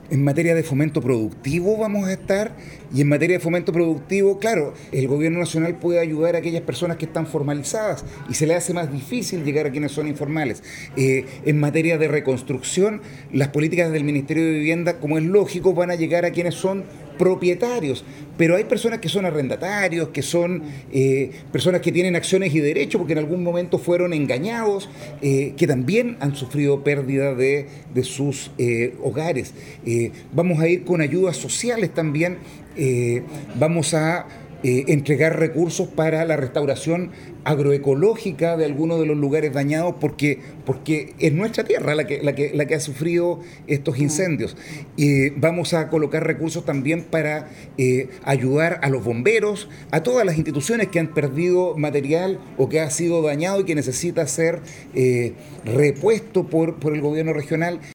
En materia de fomento productivo vamos a estar, y en materia de fomento productivo, claro, el gobierno nacional puede ayudar a aquellas personas que están formalizadas y se le hace más difícil llegar a quienes son informales. En materia de reconstrucción, las políticas del Ministerio de Vivienda, como es lógico, van a llegar a quienes son propietarios, pero hay personas que son arrendatarios, que son personas que tienen acciones y derechos porque en algún momento fueron engañados, que también han sufrido pérdida de sus hogares. Vamos a ir con ayudas sociales también, vamos a entregar recursos para la restauración agroecológica de algunos de los lugares dañados porque es nuestra tierra la que ha sufrido estos incendios. Vamos a colocar recursos también para ayudar a los bomberos, a todas las instituciones que han perdido material o que ha sido dañado y que necesita ser repuesto por el gobierno regional.